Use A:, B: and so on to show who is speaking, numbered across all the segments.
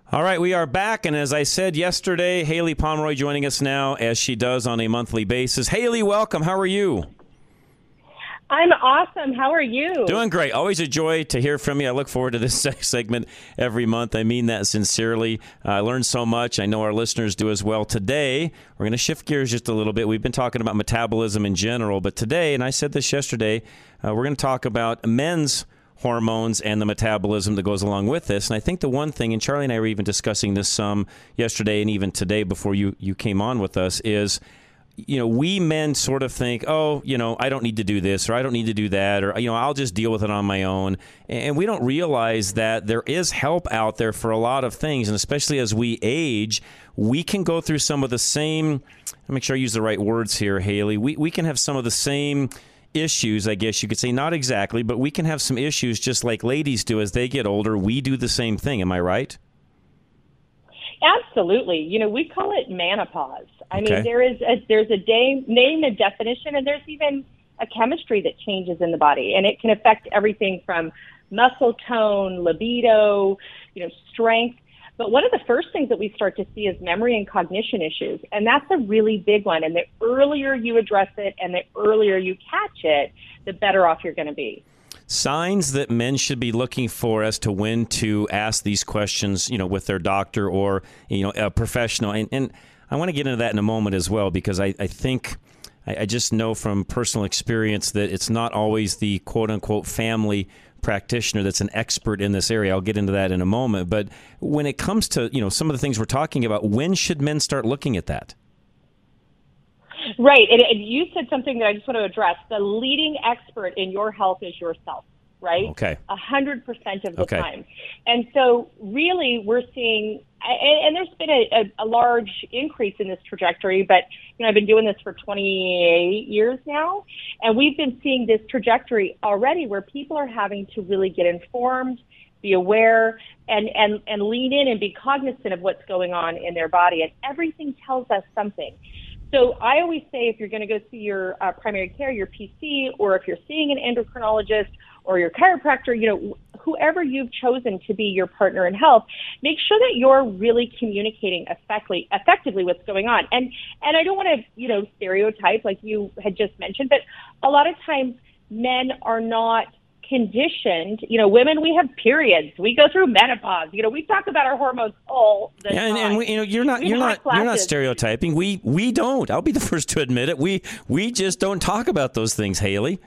A: All right, we are back, and as I said yesterday, Haley Pomeroy joining us now, as she does on a monthly basis. Haley, welcome. How are you?
B: I'm awesome. How are you?
A: Doing great. Always a joy to hear from you. I look forward to this segment every month. I mean that sincerely. I learned so much. I know our listeners do as well. Today, we're going to shift gears just a little bit. We've been talking about metabolism in general, but today, and I said this yesterday, we're going to talk about men's hormones and the metabolism that goes along with this. And I think the one thing, and Charlie and I were even discussing this some yesterday and even today before you came on with us, is, we men sort of think, I don't need to do this, or I don't need to do that, or, I'll just deal with it on my own. And we don't realize that there is help out there for a lot of things. And especially as we age, we can go through some of the same, I'll make sure I use the right words here, Haley. We can have some of the same issues, I guess you could say, not exactly, but we can have some issues just like ladies do as they get older. We do the same thing. Am I right?
B: Absolutely. We call it menopause. I mean, there's a name and definition, and there's even a chemistry that changes in the body, and it can affect everything from muscle tone, libido, strength. But one of the first things that we start to see is memory and cognition issues, and that's a really big one. And the earlier you address it and the earlier you catch it, the better off you're going to be.
A: Signs that men should be looking for as to when to ask these questions, with their doctor or, a professional. And I want to get into that in a moment as well, because I think I just know from personal experience that it's not always the quote-unquote family practitioner that's an expert in this area. I'll get into that in a moment. But when it comes to, some of the things we're talking about, when should men start looking at that?
B: Right. And you said something that I just want to address. The leading expert in your health is yourself, right?
A: Okay.
B: 100% of the time. And so really we're seeing, and there's been a large increase in this trajectory, but I've been doing this for 28 years now, and we've been seeing this trajectory already where people are having to really get informed, be aware, and lean in and be cognizant of what's going on in their body. And everything tells us something. So I always say, if you're going to go see your primary care, your PC, or if you're seeing an endocrinologist or your chiropractor, whoever you've chosen to be your partner in health, make sure that you're really communicating effectively what's going on. And I don't want to, stereotype like you had just mentioned, but a lot of times men are not conditioned. Women, we have periods. We go through menopause. We talk about our hormones all the time.
A: And you're not stereotyping. We don't. I'll be the first to admit it. We just don't talk about those things, Haley.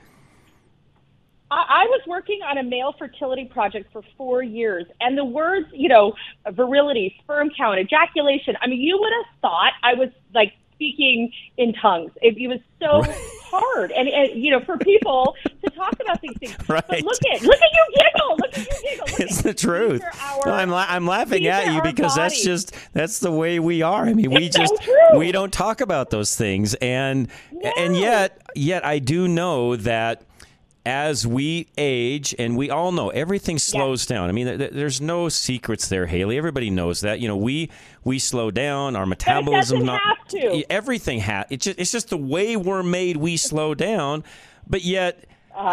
B: I was working on a male fertility project for 4 years, and the words, virility, sperm count, ejaculation, I mean, you would have thought I was like speaking in tongues. It was so hard, and for people to talk about these things.
A: Right.
B: But look at you giggle. Look at you giggle.
A: It's the truth. I'm laughing at you because that's the way we are. I mean, we don't talk about those things, and yet I do know that as we age, and we all know everything slows down. I mean, there's no secrets there, Haley. Everybody knows that. We slow down. Our metabolism.
B: But it doesn't have to.
A: Everything it's just the way we're made. We slow down, but yet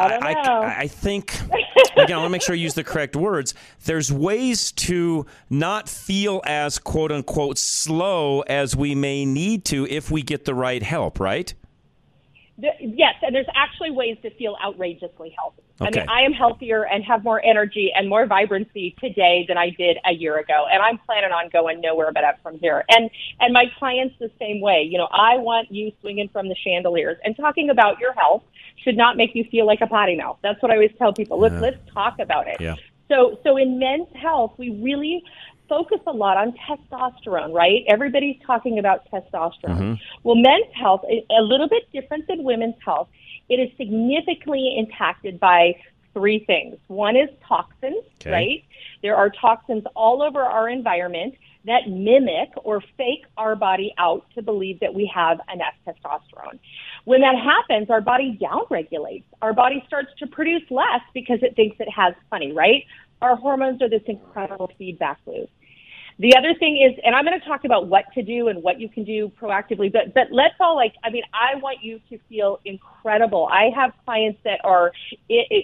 B: I
A: think again, I want to make sure I use the correct words. There's ways to not feel as quote unquote slow as we may need to if we get the right help. Right.
B: Yes, and there's actually ways to feel outrageously healthy.
A: Okay.
B: I mean, I am healthier and have more energy and more vibrancy today than I did a year ago, and I'm planning on going nowhere but up from here. And my clients the same way. I want you swinging from the chandeliers. And talking about your health should not make you feel like a potty mouth. That's what I always tell people. Let's talk about it.
A: Yeah.
B: So in men's health, we really focus a lot on testosterone, right? Everybody's talking about testosterone. Mm-hmm. Well, men's health is a little bit different than women's health. It is significantly impacted by 3 things. One is toxins, right? There are toxins all over our environment that mimic or fake our body out to believe that we have enough testosterone. When that happens, our body downregulates. Our body starts to produce less because it thinks it has plenty, right? Our hormones are this incredible feedback loop. The other thing is, and I'm going to talk about what to do and what you can do proactively, but let's all I want you to feel incredible. I have clients that are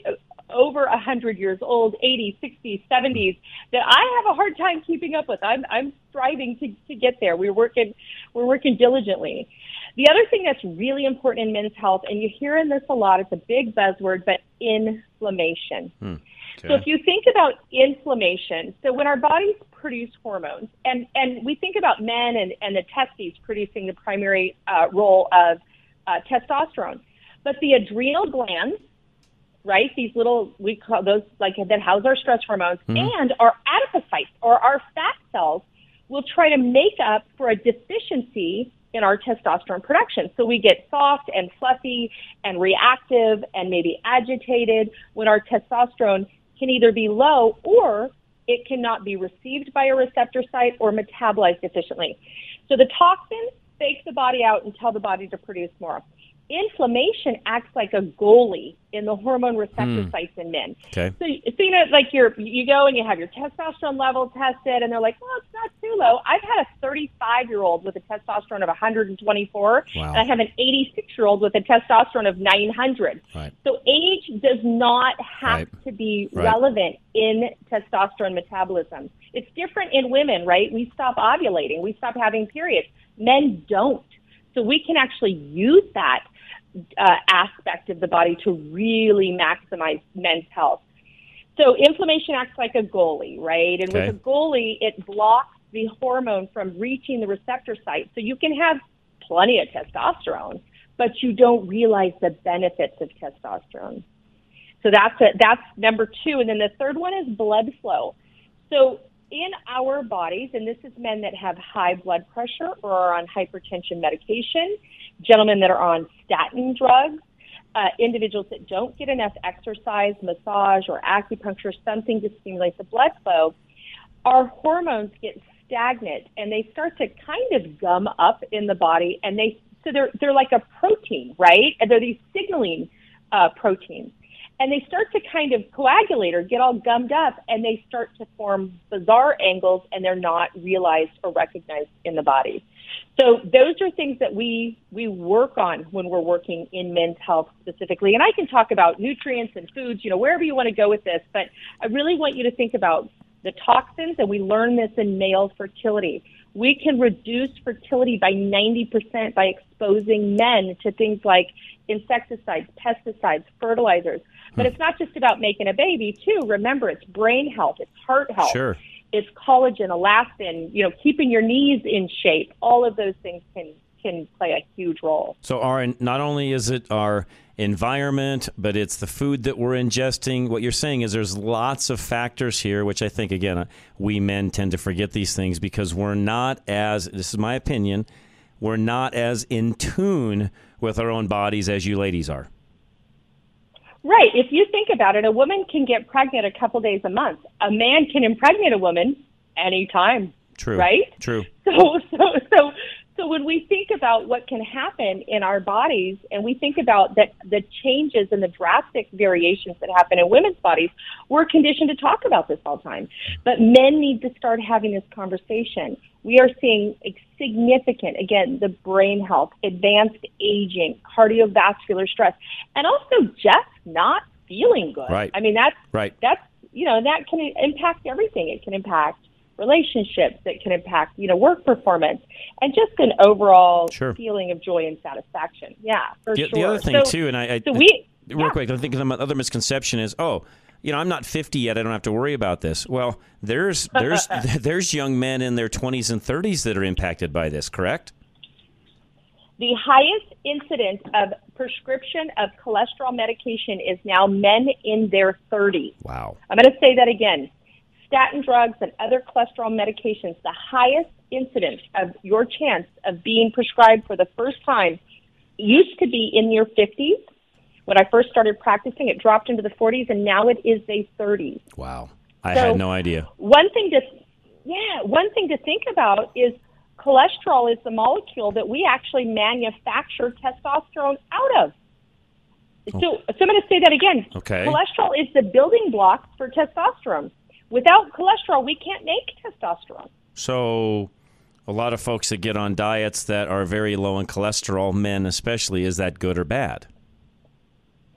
B: over 100 years old, 80s, 60s, 70s, that I have a hard time keeping up with. I'm striving to get there. We're working diligently. The other thing that's really important in men's health, and you hear in this a lot, it's a big buzzword, but inflammation. Okay. So if you think about inflammation, so when our bodies produce hormones, and we think about men and the testes producing the primary role of testosterone, but the adrenal glands, right, these little, we call those, like, that house our stress hormones, and our adipocytes, or our fat cells, will try to make up for a deficiency in our testosterone production. So we get soft and fluffy and reactive and maybe agitated when our testosterone can either be low or it cannot be received by a receptor site or metabolized efficiently. So the toxins fake the body out and tell the body to produce more. Inflammation acts like a goalie in the hormone receptor sites in men.
A: Okay.
B: So you know, like you go and you have your testosterone level tested, and they're like, well, it's not too low. I've had a 35-year-old with a testosterone of 124, and I have an 86-year-old with a testosterone of 900.
A: Right.
B: So age does not have to be relevant in testosterone metabolism. It's different in women, right? We stop ovulating. We stop having periods. Men don't. So we can actually use that aspect of the body to really maximize men's health. So inflammation acts like a goalie, right? And with a goalie, it blocks the hormone from reaching the receptor site. So you can have plenty of testosterone, but you don't realize the benefits of testosterone. So that's number two. And then the third one is blood flow. So in our bodies, and this is men that have high blood pressure or are on hypertension medication, gentlemen that are on statin drugs, individuals that don't get enough exercise, massage, or acupuncture, something to stimulate the blood flow, our hormones get stagnant and they start to kind of gum up in the body, and they're like a protein, right? And they're these signaling proteins. And they start to kind of coagulate or get all gummed up, and they start to form bizarre angles, and they're not realized or recognized in the body. So those are things that we work on when we're working in men's health specifically. And I can talk about nutrients and foods, wherever you want to go with this, but I really want you to think about the toxins, and we learn this in male fertility. We can reduce fertility by 90% by exposing men to things like insecticides, pesticides, fertilizers. But it's not just about making a baby, too. Remember, it's brain health, it's heart health, it's collagen, elastin, keeping your knees in shape. All of those things can play a huge role.
A: So not only is it our environment, but it's the food that we're ingesting. What you're saying is there's lots of factors here, which I think, again, we men tend to forget these things because we're not this is my opinion, we're not as in tune with our own bodies as you ladies are.
B: Right. If you think about it, a woman can get pregnant a couple days a month. A man can impregnate a woman anytime.
A: True.
B: Right?
A: True.
B: So when we think about what can happen in our bodies, and we think about the changes and the drastic variations that happen in women's bodies, we're conditioned to talk about this all the time. But men need to start having this conversation. We are seeing significant, again, the brain health, advanced aging, cardiovascular stress, and also just not feeling good.
A: Right.
B: I mean, that's
A: right.
B: That can impact everything. It can impact relationships, that can impact, work performance, and just an overall feeling of joy and satisfaction. Yeah, for sure.
A: The other thing, too, and real quick, I think the other misconception is, I'm not 50 yet, I don't have to worry about this. Well, there's young men in their 20s and 30s that are impacted by this, correct?
B: The highest incidence of prescription of cholesterol medication is now men in their 30s.
A: Wow.
B: I'm going to say that again. Statin drugs and other cholesterol medications, the highest incidence of your chance of being prescribed for the first time used to be in your 50s. When I first started practicing, it dropped into the 40s, and now it is the 30s.
A: Wow. I had no idea.
B: One thing to think about is cholesterol is the molecule that we actually manufacture testosterone out of. So I'm going to say that again.
A: Okay.
B: Cholesterol is the building block for testosterone. Without cholesterol, we can't make testosterone.
A: So a lot of folks that get on diets that are very low in cholesterol, men especially, is that good or bad?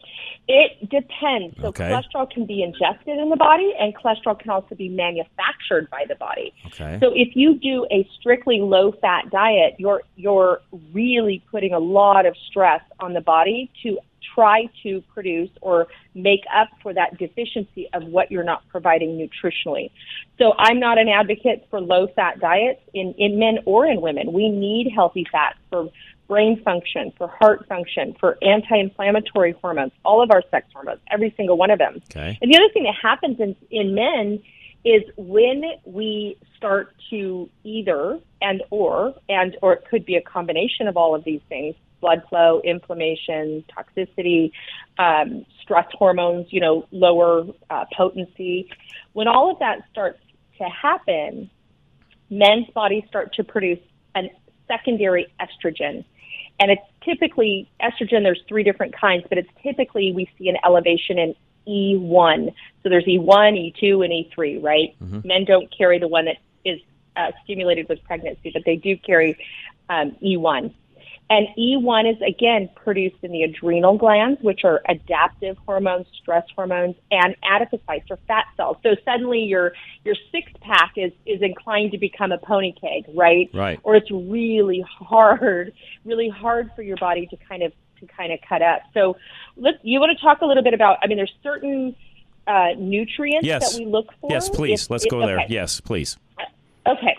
B: It depends. So
A: Okay.
B: cholesterol can be ingested in the body, and cholesterol can also be manufactured by the body.
A: Okay.
B: So if you do a strictly low-fat diet, you're really putting a lot of stress on the body to try to produce or make up for that deficiency of what you're not providing nutritionally. So I'm not an advocate for low-fat diets in men or in women. We need healthy fats for brain function, for heart function, for anti-inflammatory hormones, all of our sex hormones, every single one of them.
A: Okay.
B: And the other thing that happens in men is when we start to either or it could be a combination of all of these things, blood flow, inflammation, toxicity, stress hormones, lower potency. When all of that starts to happen, men's bodies start to produce a secondary estrogen. And it's typically estrogen, there's 3 different kinds, but it's typically we see an elevation in E1. So there's E1, E2, and E3, right? Mm-hmm. Men don't carry the one that is stimulated with pregnancy, but they do carry E1. And E1 is, again, produced in the adrenal glands, which are adaptive hormones, stress hormones, and adipocytes, or fat cells. So suddenly your six-pack is inclined to become a pony keg, right?
A: Right.
B: Or it's really hard for your body to kind of cut up. So you want to talk a little bit about, there's certain nutrients that we look for?
A: Yes, please. Let's go there. Yes, please.
B: Okay.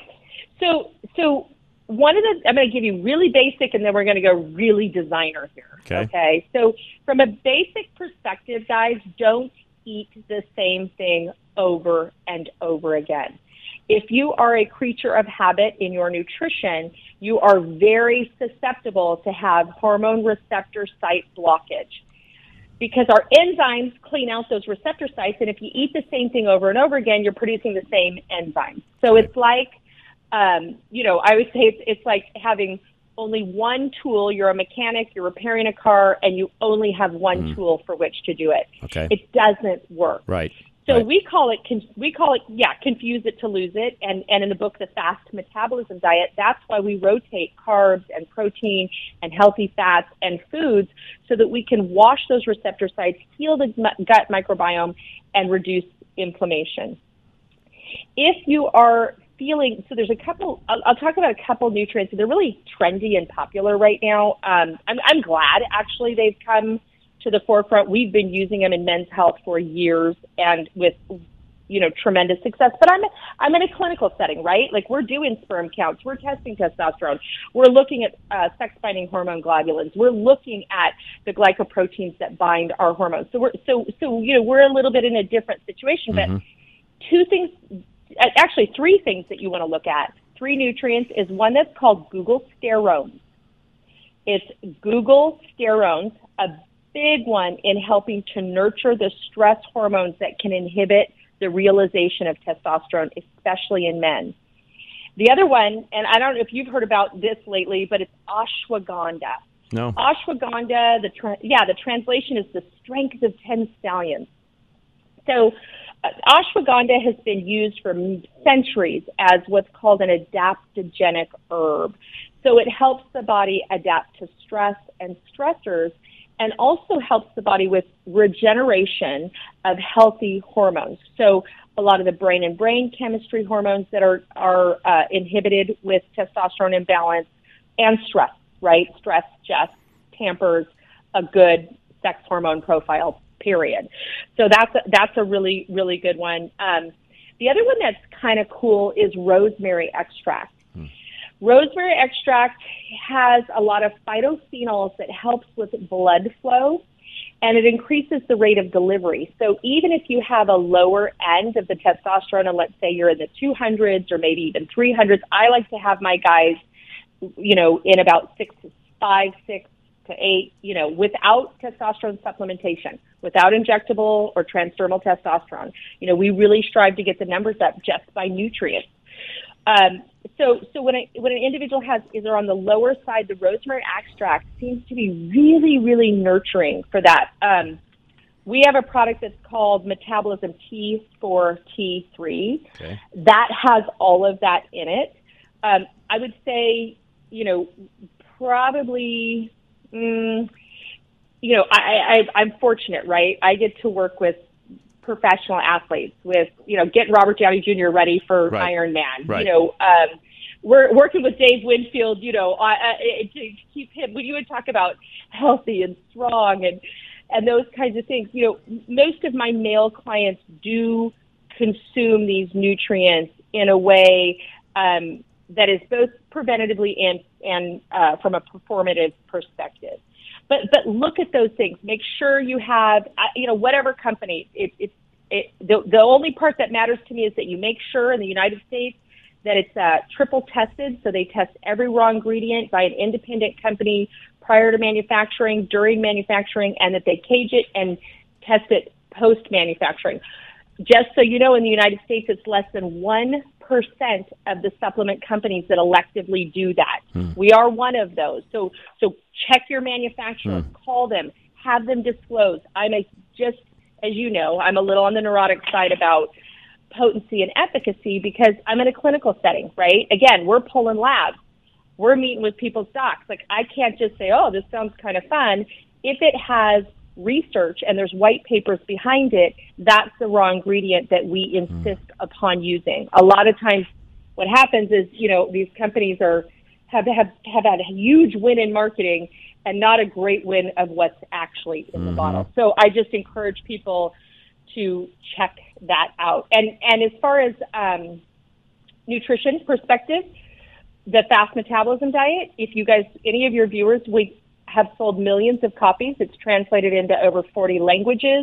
B: So one of the, I'm going to give you really basic, and then we're going to go really designer here. Okay. So from a basic perspective, guys, don't eat the same thing over and over again. If you are a creature of habit in your nutrition, you are very susceptible to have hormone receptor site blockage, because our enzymes clean out those receptor sites, and if you eat the same thing over and over again, you're producing the same enzymes. So it's like, I would say it's like having only one tool. You're a mechanic, you're repairing a car, and you only have one tool for which to do it.
A: Okay.
B: It doesn't work.
A: Right.
B: So we call it confuse it to lose it. And in the book, The Fast Metabolism Diet, that's why we rotate carbs and protein and healthy fats and foods so that we can wash those receptor sites, heal the gut microbiome, and reduce inflammation. If you are feeling, so there's a couple, I'll talk about a couple nutrients. They're really trendy and popular right now. I'm glad, actually, they've come to the forefront. We've been using them in men's health for years and with, tremendous success. But I'm in a clinical setting, right? Like, we're doing sperm counts. We're testing testosterone. We're looking at sex-binding hormone globulins. We're looking at the glycoproteins that bind our hormones. So we're a little bit in a different situation. But three things that you want to look at. 3 nutrients is one that's called glucosterones. It's glucosterones, a big one in helping to nurture the stress hormones that can inhibit the realization of testosterone, especially in men. The other one, and I don't know if you've heard about this lately, but it's ashwagandha.
A: No.
B: Ashwagandha, the translation is the strength of 10 stallions. So ashwagandha has been used for centuries as what's called an adaptogenic herb. So it helps the body adapt to stress and stressors, and also helps the body with regeneration of healthy hormones. So a lot of the brain and brain chemistry hormones that are inhibited with testosterone imbalance, and stress, right? Stress just tampers a good sex hormone profile, period. So that's a really, really good one. The other one that's kind of cool is rosemary extract. Rosemary extract has a lot of phytophenols that helps with blood flow, and it increases the rate of delivery. So even if you have a lower end of the testosterone, and let's say you're in the 200s or maybe even 300s, I like to have my guys, in about 5, 6 to 8, without testosterone supplementation, without injectable or transdermal testosterone. We really strive to get the numbers up just by nutrients. So when an individual is on the lower side, the rosemary extract seems to be really, really nurturing for that. We have a product that's called Metabolism T4T3.
A: Okay.
B: That has all of that in it. I would say, probably I'm fortunate, right? I get to work with professional athletes, with, getting Robert Downey Jr. ready for Iron Man.
A: Right.
B: We're working with Dave Winfield, to keep him, when you would talk about healthy and strong and those kinds of things, most of my male clients do consume these nutrients in a way that is both preventatively and from a performative perspective. But look at those things. Make sure you have, whatever company. The only part that matters to me is that you make sure in the United States that it's triple tested. So they test every raw ingredient by an independent company prior to manufacturing, during manufacturing, and that they cage it and test it post-manufacturing. Just so you know, in the United States, it's less than 1% of the supplement companies that electively do that. We are one of those. So check your manufacturer, call them, have them disclose. Just as you know, I'm a little on the neurotic side about potency and efficacy because I'm in a clinical setting, right? Again, we're pulling labs. We're meeting with people's docs. Like, I can't just say, oh, this sounds kind of fun. If it has research and there's white papers behind it, that's the raw ingredient that we insist upon using. A lot of times what happens is, these companies have had a huge win in marketing and not a great win of what's actually in the bottle. So I just encourage people to check that out. And as far as nutrition perspective, the fast metabolism diet, if you guys, any of your viewers, we have sold millions of copies. It's translated into over 40 languages.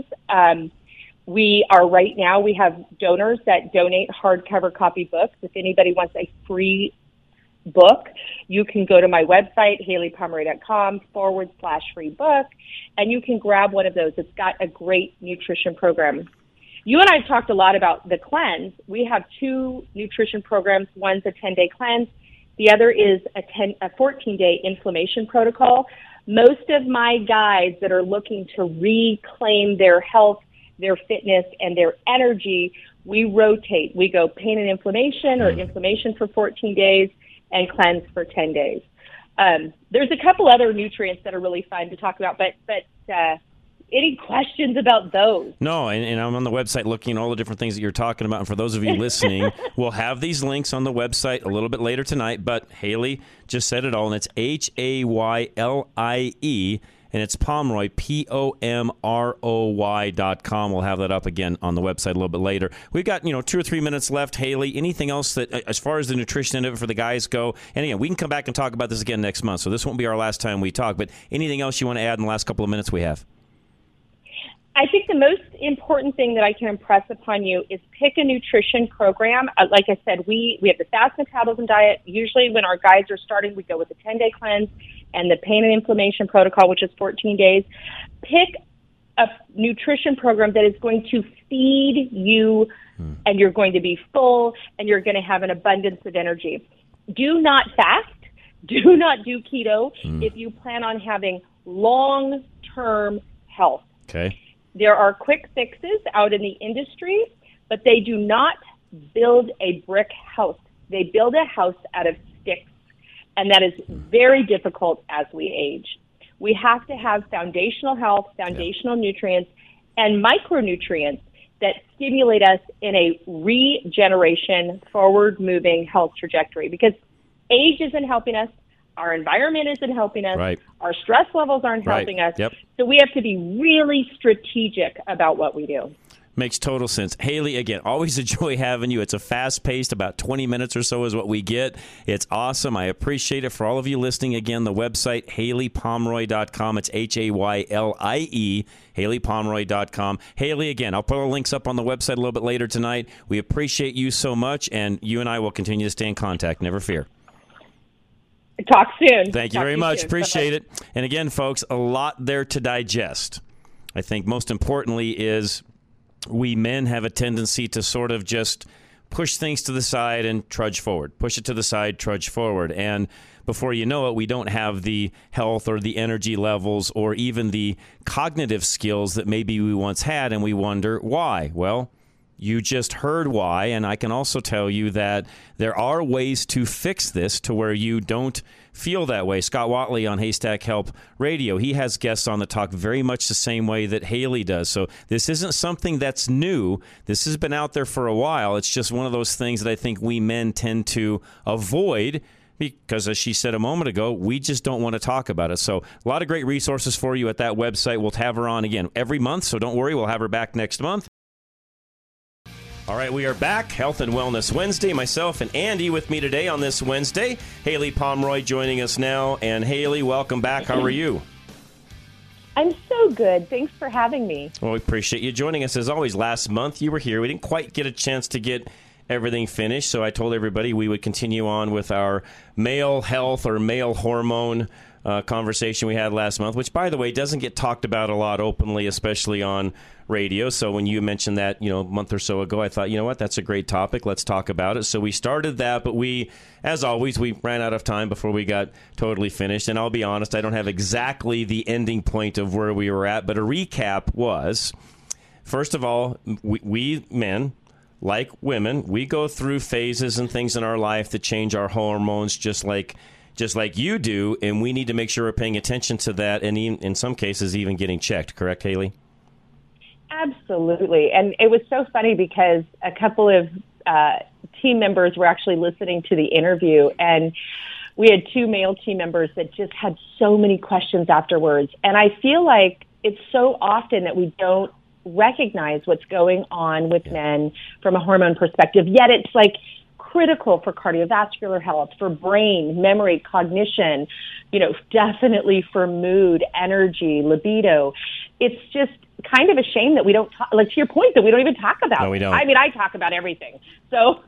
B: We have donors that donate hardcover copy books. If anybody wants a free book, you can go to my website, HaleyPomeroy.com/free book, and you can grab one of those. It's got a great nutrition program. You and I have talked a lot about the cleanse. We have 2 nutrition programs. One's a 10-day cleanse. The other is a 14-day inflammation protocol. Most of my guys that are looking to reclaim their health, their fitness, and their energy, we rotate. We go pain and inflammation, or inflammation for 14 days, and cleanse for 10 days. There's a couple other nutrients that are really fun to talk about, but any questions about those?
A: No, and I'm on the website looking at all the different things that you're talking about. And for those of you listening, we'll have these links on the website a little bit later tonight. But Haley just said it all, and it's HAYLIE, and it's Pomeroy, POMROY.com. We'll have that up again on the website a little bit later. We've got 2 or 3 minutes left. Haley, anything else that, as far as the nutrition end of it for the guys go? And again, we can come back and talk about this again next month, so this won't be our last time we talk. But anything else you want to add in the last couple of minutes we have?
B: I think the most important thing that I can impress upon you is pick a nutrition program. Like I said, we have the fast metabolism diet. Usually when our guys are starting, we go with the 10-day cleanse and the pain and inflammation protocol, which is 14 days. Pick a nutrition program that is going to feed you, and you're going to be full, and you're going to have an abundance of energy. Do not fast. Do not do keto if you plan on having long-term health.
A: Okay.
B: There are quick fixes out in the industry, but they do not build a brick house. They build a house out of sticks, and that is very difficult as we age. We have to have foundational health, foundational nutrients, and micronutrients that stimulate us in a regeneration, forward-moving health trajectory, because age isn't helping us. Our environment isn't helping us.
A: Right.
B: Our stress levels aren't helping us.
A: Yep.
B: So we have to be really strategic about what we do.
A: Makes total sense. Haley, again, always a joy having you. It's a fast-paced, about 20 minutes or so is what we get. It's awesome. I appreciate it. For all of you listening, again, the website, HaleyPomeroy.com. It's HAYLIE, HaleyPomeroy.com. Haley, again, I'll put our links up on the website a little bit later tonight. We appreciate you so much, and you and I will continue to stay in contact. Never fear.
B: Talk soon.
A: Thank you very much. Appreciate it. And again, folks, a lot there to digest. I think most importantly is we men have a tendency to sort of just push things to the side and trudge forward. Push it to the side, trudge forward. And before you know it, we don't have the health or the energy levels or even the cognitive skills that maybe we once had, and we wonder why. Well, You just heard why, and I can also tell you that there are ways to fix this to where you don't feel that way. Scott Watley on Haystack Help Radio, he has guests on that talk very much the same way that Haley does. So this isn't something that's new. This has been out there for a while. It's just one of those things that I think we men tend to avoid because, as she said a moment ago, we just don't want to talk about it. So a lot of great resources for you at that website. We'll have her on again every month, so don't worry. We'll have her back next month. All right, we are back. Health and Wellness Wednesday. Myself and Andy with me today on this Wednesday. Haley Pomeroy joining us now. And Haley, welcome back. How are you?
B: I'm so good. Thanks for having me.
A: Well, we appreciate you joining us. As always, last month you were here. We didn't quite get a chance to get everything finished, so I told everybody we would continue on with our male health or male hormone conversation we had last month, which, by the way, doesn't get talked about a lot openly, especially on radio. So when you mentioned that, a month or so ago, I thought, you know what, that's a great topic. Let's talk about it. So we started that, but as always, we ran out of time before we got totally finished. And I'll be honest, I don't have exactly the ending point of where we were at, but a recap was, first of all, we men, like women, we go through phases and things in our life that change our hormones just like you do, and we need to make sure we're paying attention to that, and in some cases even getting checked. Correct, Haley?
B: Absolutely. And it was so funny because a couple of team members were actually listening to the interview, and we had 2 male team members that just had so many questions afterwards. And I feel like it's so often that we don't recognize what's going on with men from a hormone perspective, yet it's like critical for cardiovascular health, for brain, memory, cognition, definitely for mood, energy, libido. It's just kind of a shame that we don't talk, like to your point, that we don't even talk about.
A: No, we don't.
B: I mean, I talk about everything. So,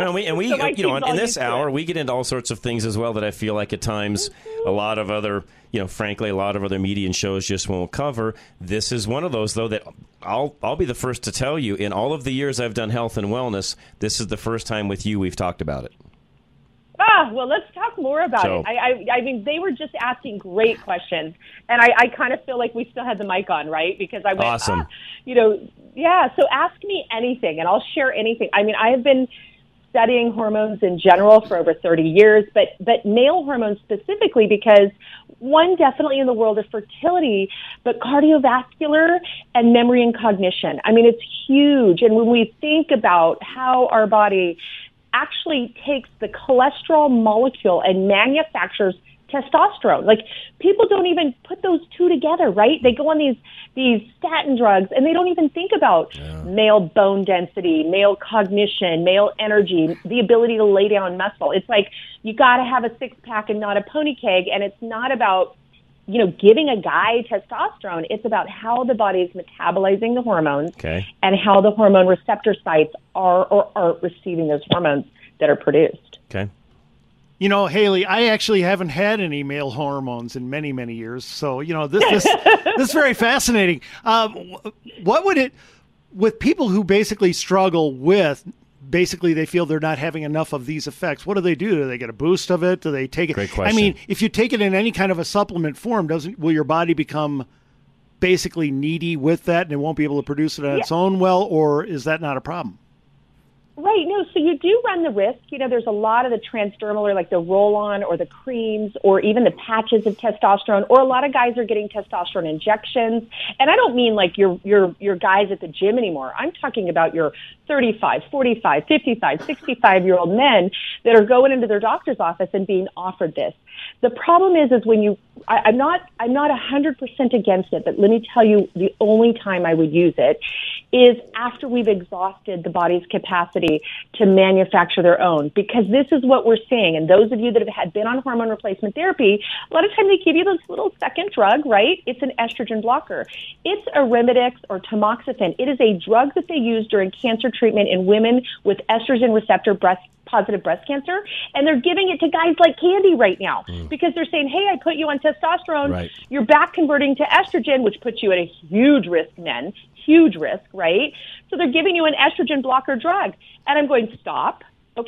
A: in this hour, we get into all sorts of things as well that I feel like at times a lot of other, frankly, a lot of other media and shows just won't cover. This is one of those, though, that I'll be the first to tell you, in all of the years I've done health and wellness, this is the first time with you we've talked about it.
B: Well, let's talk more about it. I mean, they were just asking great questions, and I kind of feel like we still had the mic on, right? Because I went,
A: awesome.
B: So ask me anything, and I'll share anything. I mean, I have been studying hormones in general for over 30 years, but male hormones specifically because, one, definitely in the world of fertility, but cardiovascular and memory and cognition. I mean, it's huge. And when we think about how our body actually takes the cholesterol molecule and manufactures testosterone. Like, people don't even put those two together, right? They go on these statin drugs, and they don't even think about male bone density, male cognition, male energy, the ability to lay down muscle. It's like you got to have a six-pack and not a pony keg, and it's not about giving a guy testosterone. It's about how the body is metabolizing the hormones and how the hormone receptor sites are or aren't receiving those hormones that are produced.
A: Okay.
C: Haley, I actually haven't had any male hormones in many, many years. So, this is very fascinating. What would it, with people who basically struggle with, they feel they're not having enough of these effects, what do? Do they get a boost of it? Do they take it?
A: Great question.
C: I mean, if you take it in any kind of a supplement form, will your body become basically needy with that and it won't be able to produce it on its own well, or is that not a problem?
B: Right. No, so you do run the risk. There's a lot of the transdermal or like the roll-on or the creams or even the patches of testosterone, or a lot of guys are getting testosterone injections. And I don't mean like your guys at the gym anymore. I'm talking about your 35, 45, 55, 65-year-old men that are going into their doctor's office and being offered this. The problem is when I'm not 100% against it, but let me tell you, the only time I would use it is after we've exhausted the body's capacity to manufacture their own, because this is what we're seeing. And those of you that have been on hormone replacement therapy, a lot of times they give you this little second drug, right? It's an estrogen blocker. It's Arimidex or tamoxifen. It is a drug that they use during cancer treatment in women with estrogen receptor positive breast cancer, and they're giving it to guys like candy right now because they're saying, hey, I put you on testosterone,
A: right.
B: You're back converting to estrogen, which puts you at a huge risk, men, huge risk, right? So they're giving you an estrogen blocker drug, and I'm going, stop. Okay,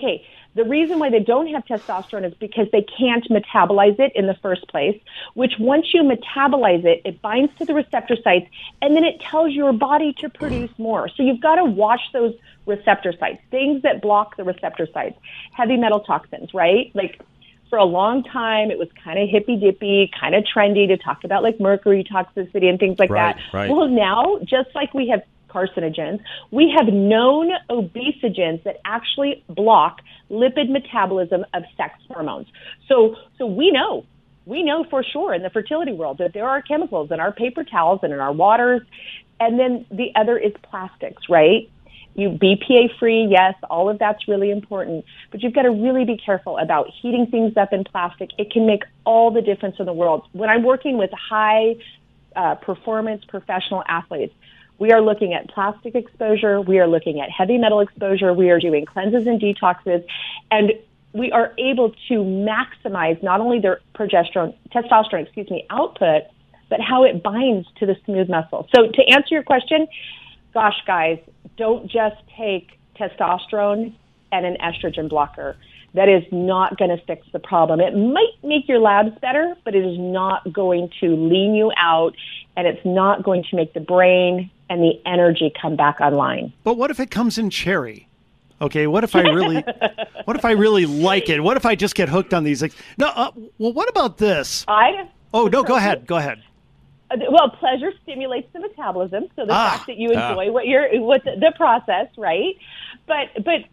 B: The reason why they don't have testosterone is because they can't metabolize it in the first place, which once you metabolize it, it binds to the receptor sites, and then it tells your body to produce more. So you've got to watch those receptor sites, things that block the receptor sites, heavy metal toxins, right? Like, for a long time, it was kind of hippy-dippy, kind of trendy to talk about like mercury toxicity and things like that.
A: Right.
B: Well, now, just like we have carcinogens, we have known obesogens that actually block lipid metabolism of sex hormones. So we know for sure in the fertility world that there are chemicals in our paper towels and in our waters. And then the other is plastics, right? You BPA free, yes, all of that's really important, but you've got to really be careful about heating things up in plastic. It can make all the difference in the world. When I'm working with high performance professional athletes, we are looking at plastic exposure, we are looking at heavy metal exposure, we are doing cleanses and detoxes, and we are able to maximize not only their testosterone output, but how it binds to the smooth muscle. So to answer your question, gosh, guys, don't just take testosterone and an estrogen blocker. That is not going to fix the problem. It might make your labs better, but it is not going to lean you out, and it's not going to make the brain and the energy come back online.
C: But what if it comes in cherry? Okay, what if I really like it? What if I just get hooked on these things? No, well, what about this? Go ahead.
B: Well, pleasure stimulates the metabolism, so the fact that you enjoy what the process, right? But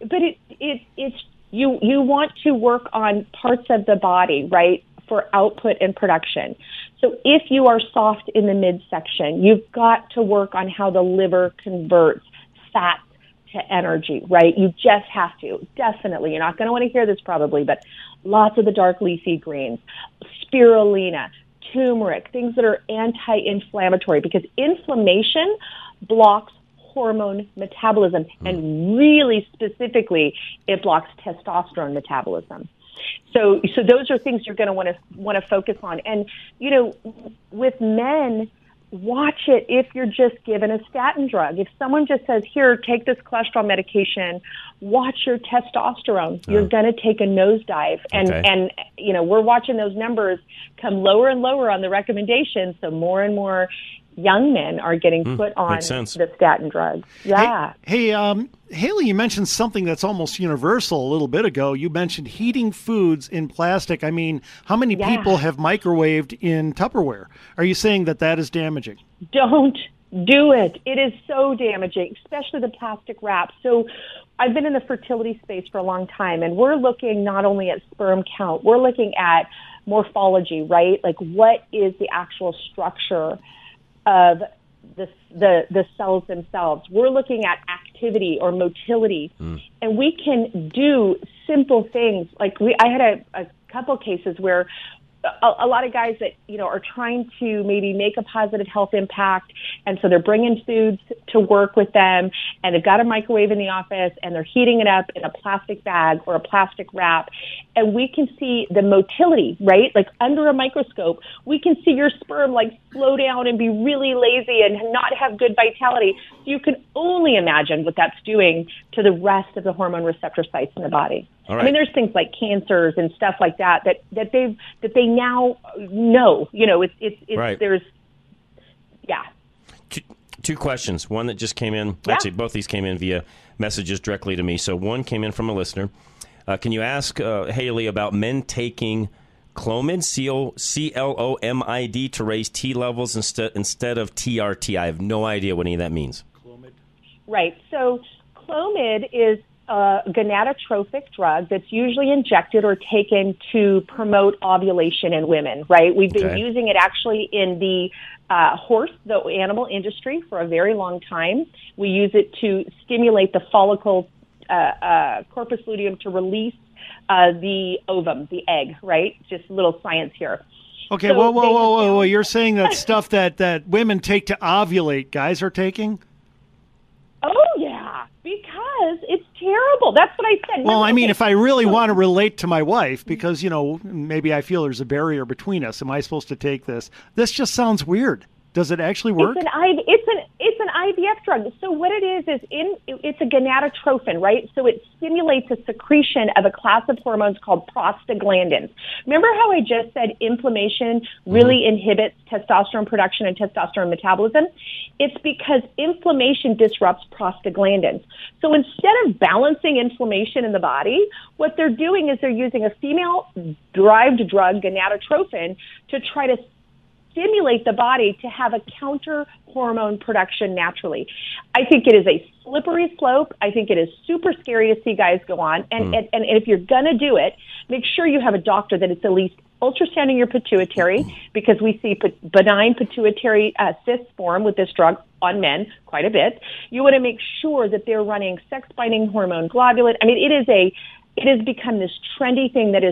B: it's you want to work on parts of the body, right, for output and production. So if you are soft in the midsection, you've got to work on how the liver converts fat to energy, right? You just have to, definitely. You're not going to want to hear this probably, but lots of the dark leafy greens, spirulina, turmeric, things that are anti-inflammatory, because inflammation blocks hormone metabolism, and really specifically, it blocks testosterone metabolism. So those are things you're going to want to focus on. And with men, watch it if you're just given a statin drug. If someone just says, "Here, take this cholesterol medication," watch your testosterone. You're going to take a nosedive. And we're watching those numbers come lower and lower on the recommendations. So more and more young men are getting put on the statin drugs. Yeah.
C: Hey, Haley, you mentioned something that's almost universal a little bit ago. You mentioned heating foods in plastic. I mean, how many people have microwaved in Tupperware? Are you saying that is damaging?
B: Don't do it. It is so damaging, especially the plastic wrap. So I've been in the fertility space for a long time, and we're looking not only at sperm count, we're looking at morphology, right? Like, what is the actual structure of the cells themselves. We're looking at activity or motility, and we can do simple things. Like I had a couple cases where a lot of guys that are trying to maybe make a positive health impact, and so they're bringing foods to work with them, and they've got a microwave in the office, and they're heating it up in a plastic bag or a plastic wrap, and we can see the motility, right? Like under a microscope, we can see your sperm like slow down and be really lazy and not have good vitality. So you can only imagine what that's doing to the rest of the hormone receptor sites in the body.
A: Right.
B: I mean, there's things like cancers and stuff like that they now know. There's
A: Two questions. One that just came in. Yeah. Actually, both these came in via messages directly to me. So one came in from a listener. Can you ask Haley about men taking Clomid, CLOMID, to raise T levels instead of TRT? I have no idea what any of that means.
C: Clomid.
B: Right. So Clomid is a gonadotrophic drug that's usually injected or taken to promote ovulation in women, right? We've been using it actually in the the animal industry for a very long time. We use it to stimulate the follicle corpus luteum to release the ovum, the egg, right? Just a little science here.
C: Okay, so whoa. You're saying that stuff that women take to ovulate, guys are taking?
B: Oh, yeah, because it's terrible. That's what I said.
C: Well, I mean, if I really want to relate to my wife, because, maybe I feel there's a barrier between us, am I supposed to take this? This just sounds weird. Does it actually work?
B: It's an IVF drug. So what it is it's a gonadotrophin, right? So it stimulates a secretion of a class of hormones called prostaglandins. Remember how I just said inflammation really inhibits testosterone production and testosterone metabolism? It's because inflammation disrupts prostaglandins. So instead of balancing inflammation in the body, what they're doing is they're using a female-derived drug, gonadotrophin, to try to stimulate the body to have a counter hormone production naturally. I think it is a slippery slope. I think it is super scary to see guys go on. And if you're going to do it, make sure you have a doctor that is at least ultrasounding your pituitary, because we see benign pituitary cysts form with this drug on men quite a bit. You want to make sure that they're running sex-binding hormone globulin. I mean, it has become this trendy thing that is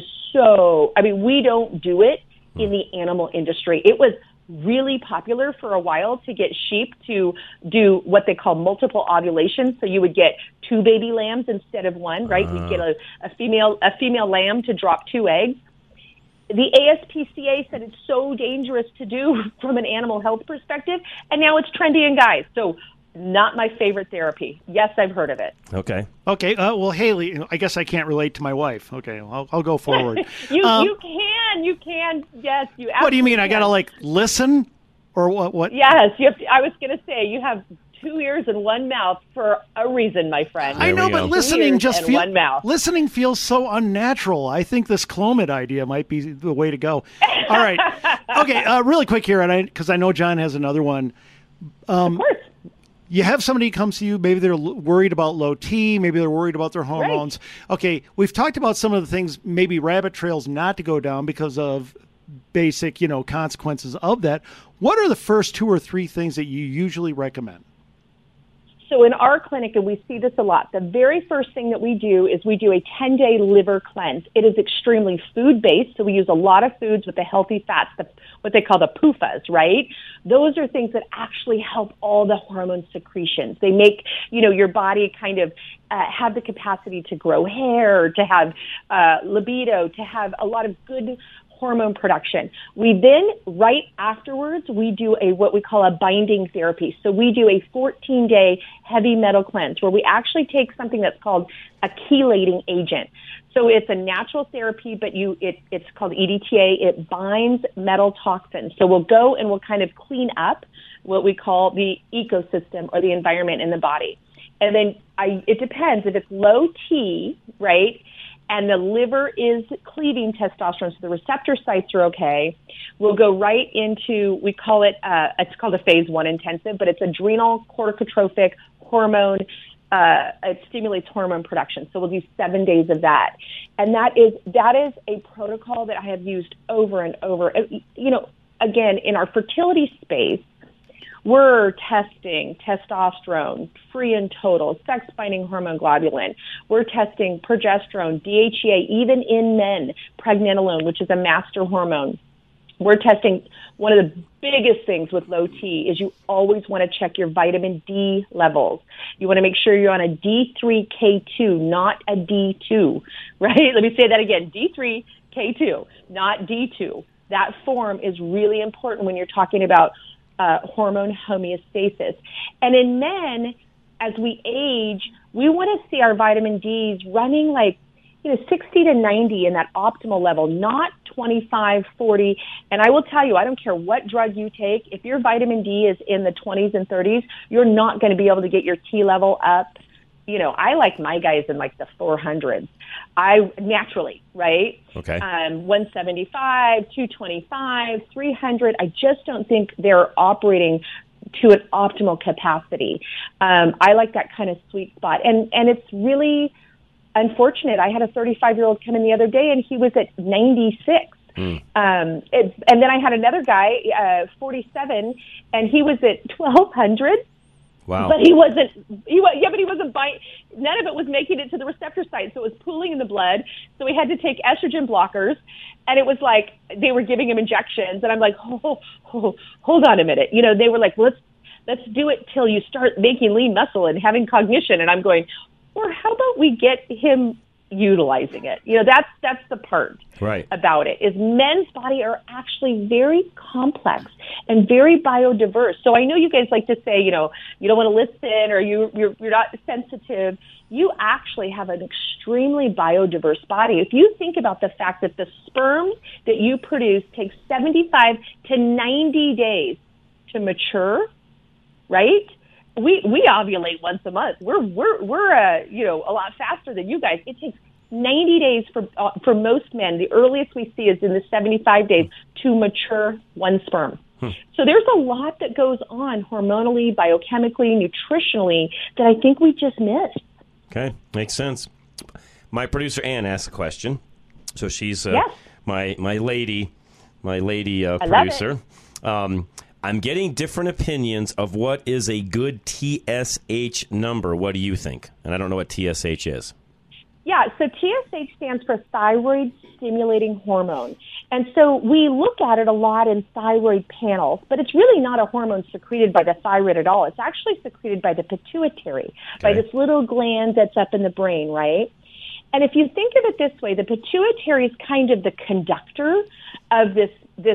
B: we don't do it in the animal industry. It was really popular for a while to get sheep to do what they call multiple ovulations. So you would get 2 baby lambs instead of 1, right? You'd get a female lamb to drop 2 eggs. The ASPCA said it's so dangerous to do from an animal health perspective, and now it's trendy in guys. So not my favorite therapy. Yes, I've heard of it.
A: Okay.
C: Well, Haley, I guess I can't relate to my wife. Okay, I'll go forward.
B: You can. Yes, you.
C: What do you mean? I gotta listen, or what?
B: Yes, you have to, I was gonna say you have 2 ears and 1 mouth for a reason, my friend.
C: I know, but listening listening feels so unnatural. I think this Clomid idea might be the way to go. All right. Okay. Really quick here, and because I know John has another one.
B: Of course.
C: You have somebody comes to you, maybe they're worried about low T, maybe they're worried about their hormones. Right. Okay, we've talked about some of the things, maybe rabbit trails not to go down because of basic, consequences of that. What are the first 2 or 3 things that you usually recommend?
B: So in our clinic, and we see this a lot, the very first thing that we do is we do a 10-day liver cleanse. It is extremely food-based, so we use a lot of foods with the healthy fats, what they call the PUFAs, right? Those are things that actually help all the hormone secretions. They make, your body kind of have the capacity to grow hair, to have libido, to have a lot of good hormone production. We then, right afterwards, we do what we call a binding therapy. So we do a 14-day heavy metal cleanse where we actually take something that's called a chelating agent. So it's a natural therapy, but it's called EDTA. It binds metal toxins. So we'll go and we'll kind of clean up what we call the ecosystem or the environment in the body. And then it depends. If it's low T, right, and the liver is cleaving testosterone, so the receptor sites are okay, we'll go right into, we call it, it's called a phase 1 intensive, but it's adrenal corticotropic hormone. It stimulates hormone production. So we'll do 7 days of that. And that is a protocol that I have used over and over. Again, in our fertility space, we're testing testosterone, free and total, sex-binding hormone globulin. We're testing progesterone, DHEA, even in men, pregnenolone, which is a master hormone. We're testing, one of the biggest things with low T is you always want to check your vitamin D levels. You want to make sure you're on a D3K2, not a D2, right? Let me say that again, D3K2, not D2. That form is really important when you're talking about hormone homeostasis. And in men, as we age, we want to see our vitamin Ds running 60 to 90 in that optimal level, not 25, 40. And I will tell you, I don't care what drug you take, if your vitamin D is in the 20s and 30s, you're not going to be able to get your T level up. I like my guys in the 400s. Naturally, right?
A: Okay.
B: 175, 225, 300. I just don't think they're operating to an optimal capacity. I like that kind of sweet spot. And it's really unfortunate. I had a 35-year-old come in the other day and he was at 96. And then I had another guy, 47, and he was at 1200.
A: Wow.
B: But he wasn't buying, none of it was making it to the receptor site. So it was pooling in the blood. So we had to take estrogen blockers. And it was like, they were giving him injections. And I'm like, hold on a minute. They were like, let's do it till you start making lean muscle and having cognition. And I'm going, or how about we get him utilizing it. That's the part about it, is men's body are actually very complex and very biodiverse. So I know you guys like to say, you don't want to listen, or you're not sensitive. You actually have an extremely biodiverse body. If you think about the fact that the sperm that you produce takes 75 to 90 days to mature, right? We ovulate once a month. We're a lot faster than you guys. It takes 90 days for most men. The earliest we see is in the 75 days to mature one sperm. So there's a lot that goes on hormonally, biochemically, nutritionally that I think we just missed.
A: Okay, makes sense. My producer Ann asked a question, so she's my lady producer. I'm getting different opinions of what is a good TSH number. What do you think? And I don't know what TSH is.
B: Yeah, so TSH stands for thyroid stimulating hormone. And so we look at it a lot in thyroid panels, but it's really not a hormone secreted by the thyroid at all. It's actually secreted by the pituitary, by this little gland that's up in the brain, right? And if you think of it this way, the pituitary is kind of the conductor of this,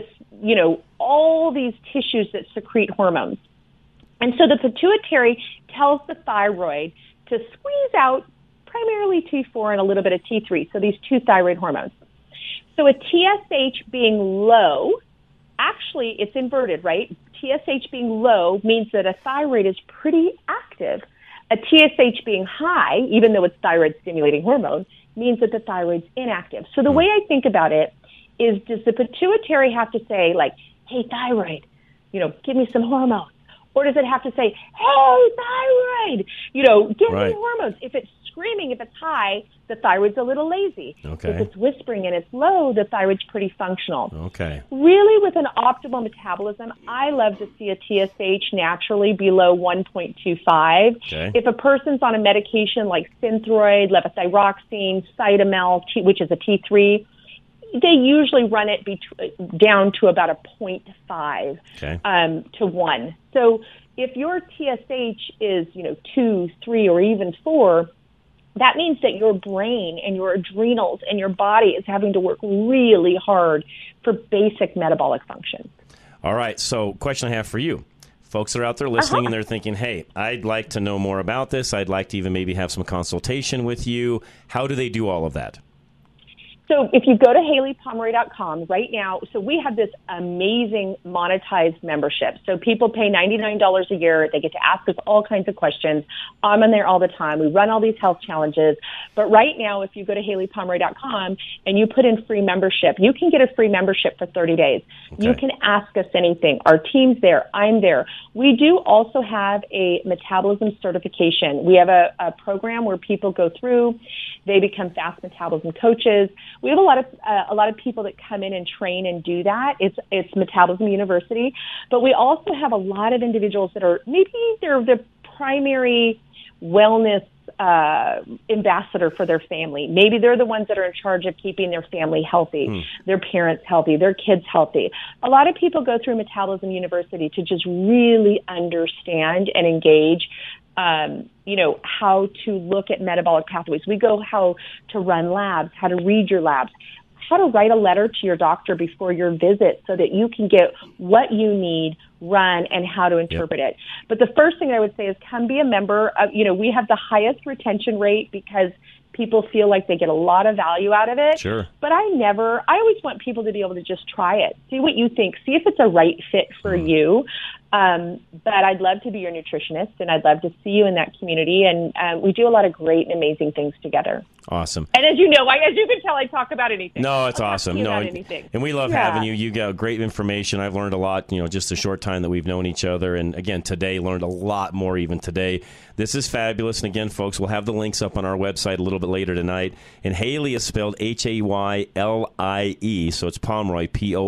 B: all these tissues that secrete hormones. And so the pituitary tells the thyroid to squeeze out primarily T4 and a little bit of T3, so these two thyroid hormones. So a TSH being low, actually it's inverted, right? TSH being low means that a thyroid is pretty active. A TSH being high, even though it's thyroid stimulating hormone, means that the thyroid's inactive. So the way I think about it is, does the pituitary have to say, like, hey, thyroid, give me some hormones? Or does it have to say, hey, thyroid, give me hormones? If it's screaming, if it's high, the thyroid's a little lazy.
A: Okay.
B: If it's whispering and it's low, the thyroid's pretty functional.
A: Okay.
B: Really, with an optimal metabolism, I love to see a TSH naturally below 1.25.
A: Okay.
B: If a person's on a medication like Synthroid, levothyroxine, Cytomel, which is a T3, they usually run it down to about a 0.5 to 1. So if your TSH is 2, 3, or even 4, that means that your brain and your adrenals and your body is having to work really hard for basic metabolic function.
A: All right, so question I have for you. Folks are out there listening and they're thinking, hey, I'd like to know more about this. I'd like to even maybe have some consultation with you. How do they do all of that?
B: So if you go to HaleyPomeroy.com right now, so we have this amazing monetized membership. So people pay $99 a year. They get to ask us all kinds of questions. I'm on there all the time. We run all these health challenges. But right now, if you go to HaleyPomeroy.com and you put in free membership, you can get a free membership for 30 days. Okay. You can ask us anything. Our team's there. I'm there. We do also have a metabolism certification. We have a program where people go through. They become fast metabolism coaches. We have a lot of people that come in and train and do that. It's Metabolism University, but we also have a lot of individuals that are maybe they're the primary wellness ambassador for their family. Maybe they're the ones that are in charge of keeping their family healthy, their parents healthy, their kids healthy. A lot of people go through Metabolism University to just really understand and engage how to look at metabolic pathways. We go how to run labs, how to read your labs, how to write a letter to your doctor before your visit so that you can get what you need, run, and how to interpret it. But the first thing I would say is come be a member. We have the highest retention rate because people feel like they get a lot of value out of it.
A: Sure.
B: But I always want people to be able to just try it, see what you think, see if it's a right fit for you. But I'd love to be your nutritionist, and I'd love to see you in that community. And we do a lot of great and amazing things together.
A: Awesome.
B: And as you know, as you can tell, I talk about anything.
A: No, it's awesome.
B: Anything.
A: And we love having you. You got great information. I've learned a lot, just the short time that we've known each other. And again, today, learned a lot more even today. This is fabulous. And again, folks, we'll have the links up on our website a little bit later tonight. And Haley is spelled Haylie. So it's Pomeroy,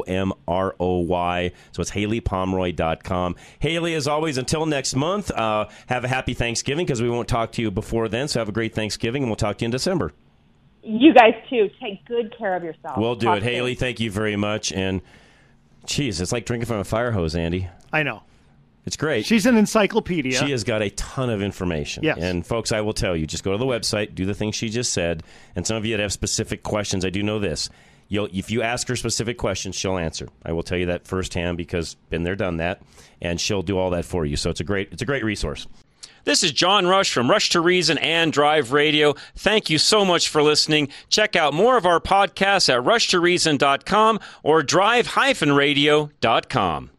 A: Pomroy. So it's HaleyPomeroy.com. Haley, as always, until next month, have a happy Thanksgiving because we won't talk to you before then. So have a great Thanksgiving, and we'll talk to you in December.
B: You guys, too. Take good care of yourself.
A: We'll do it. Haley, thank you very much. And, geez, it's like drinking from a fire hose, Andy.
C: I know.
A: It's great.
C: She's an encyclopedia.
A: She has got a ton of information.
C: Yes.
A: And folks, I will tell you, just go to the website, do the things she just said, and some of you that have specific questions, I do know this. If you ask her specific questions, she'll answer. I will tell you that firsthand because been there, done that, and she'll do all that for you. So it's a great resource. This is John Rush from Rush to Reason and Drive Radio. Thank you so much for listening. Check out more of our podcasts at rushtoreason.com or drive-radio.com.